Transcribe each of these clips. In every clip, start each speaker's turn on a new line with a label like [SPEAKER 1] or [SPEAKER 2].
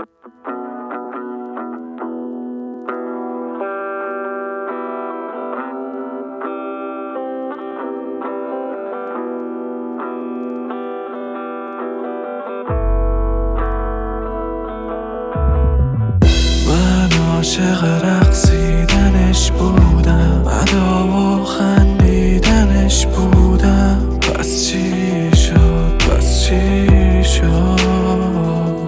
[SPEAKER 1] عاشق رقصیدنش بودم، ادا و خندیدنش بودم. پس چی شد، پس چی شد؟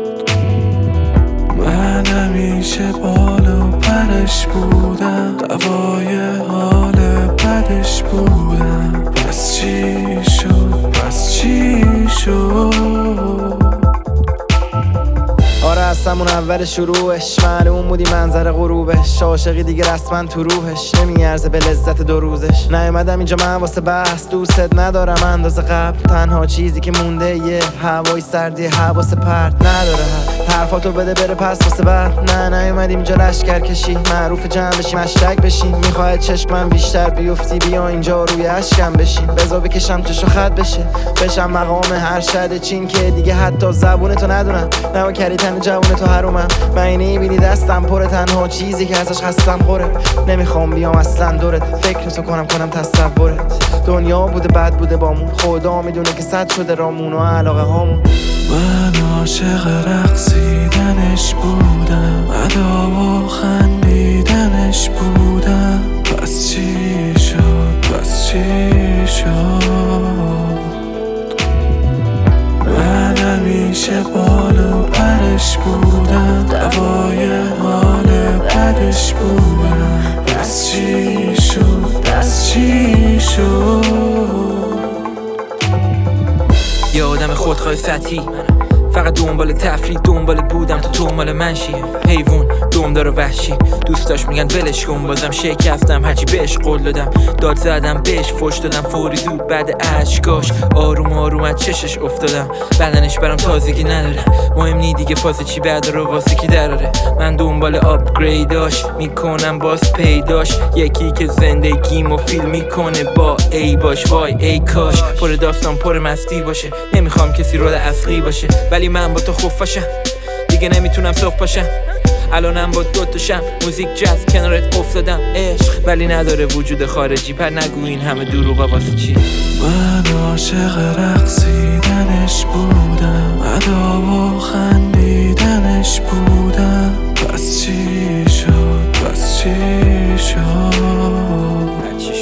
[SPEAKER 1] من همیشه بال و پرش بودم، دوای حال بدش بودم. پس چی شد، پس چی شد؟
[SPEAKER 2] آره از همون اول شروعش معلوم بودی منظر غروبش. عاشقی دیگه رسما تو روحش نمیارزه به لذت دو روزش. نیومدم اینجا من واسه بحث، دوست ندارم اندازه قبل. تنها چیزی که مونده یه هوای سردی، حواس پرت نداره. حرفاتو بده بره پس واسه بعد. نه نیومدیم اینجا لشکر کشی، معروف جمع بشی مشتک بشی. میخواد چشمم بیشتر بیفتی، بیا اینجا روی اشکم بشین. بذار بکشم چشو خط بشم مقام هر شد چین که دیگه حتی زبونتو ندونم. نوا کری تن جوون تو حرومم، من نمیبینی دستم پره. تنها چیزی که ازش خستم خوره. نمیخوام بیام اصلا دورت، فکرتو کنم تصورت. دنیا بوده بد بوده بامون، خدا میدونه که صد شده رامون و علاقه هامون.
[SPEAKER 1] من عاشق رقصیدنش بودم، ادا و خندیدنش بودم. پس چی شد، پس چی شد؟ من همیشه بال و پرش بودم، دوای حال بدش بودم. پس چی شد، پس چی شد؟
[SPEAKER 3] یه آدم خودخواه سطحی، فقط دنبال تفریح، دنبال بودم تو مال منشی. حیوان دمدار و وحشی، دوستاش میگن ولش کن، بازم شکستم هرچی بهش قول دادم. داد زدم بهش فوش دادم فوری زود بعد اشکاش. آروم آروم از چشش افتادم، بدنش برام تازگی نداره. مهم نی دیگه فاز چی بعد رو واسه کی دراره. من دنبال آپگریداش میکنم باز پیداش. یکی که زندگیمو فیلم میکنه با ای باش. وای ای کاش پر داستان پر مستی باشه. نمیخوام کسی رول اصلی باشه، ولی من با تو خفاشم دیگه نمیتونم صف پاشم. الانم با دوتاشم، موزیک جاز کنارت افتادم. عشق ولی نداره وجود خارجی، پر نگو این همه دروغا واسه چی.
[SPEAKER 1] من عاشق رقصیدنش بودم، ادا و خندیدنش بودم. پس چی شد، پس چی شد؟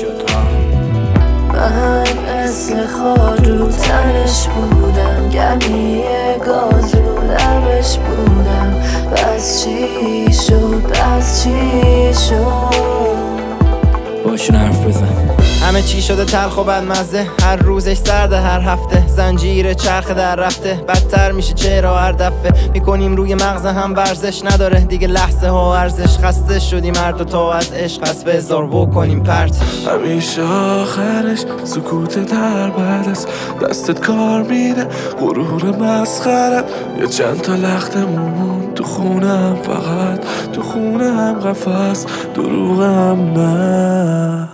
[SPEAKER 4] من مثل خار رو تنش بودم، گمی گاز رو لبش بودم. پس چی شد، پس چی شد؟
[SPEAKER 3] باشون حرف بزن.
[SPEAKER 2] همه چی شده تلخ و بدمزه، هر روزش سرده هر هفته. زنجیر چرخ در رفته، بدتر میشه چرا هر دفعه. میکنیم روی مغز هم ورزش، نداره دیگه لحظه ها ارزش. خسته شدیم هر دو تا از عشق، از بذار بکنیم پرتش.
[SPEAKER 1] همیشه آخرش سکوت در بعد است، دستت کار میده غرور مسخرت. یه چند تا لختمون تو خونم، فقط تو خونم قفس، دروغم نه.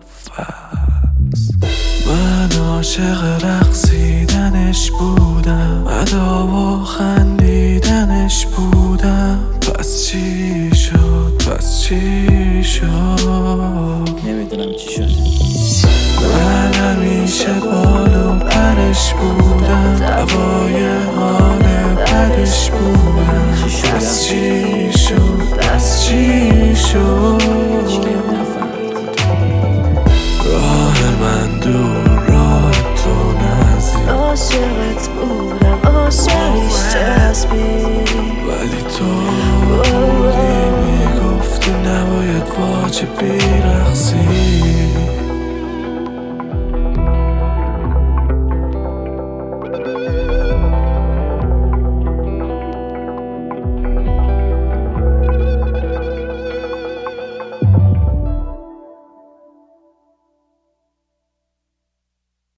[SPEAKER 1] من عاشق رقصیدنش بودم، ادا و خندیدنش بودم. پس چی شد، پس چی شد؟
[SPEAKER 3] نمیدونم چی شد.
[SPEAKER 1] من همیشه بال و پرش بودم، دوای حال بدش بودم. پس چی شد، پس چی شد؟ راه من دور، راه تو نزدیک.
[SPEAKER 4] عاشقت بودم، عاشقیش چسبید،
[SPEAKER 1] ولی تو بودی میگفتی نباید واجبی رقصی.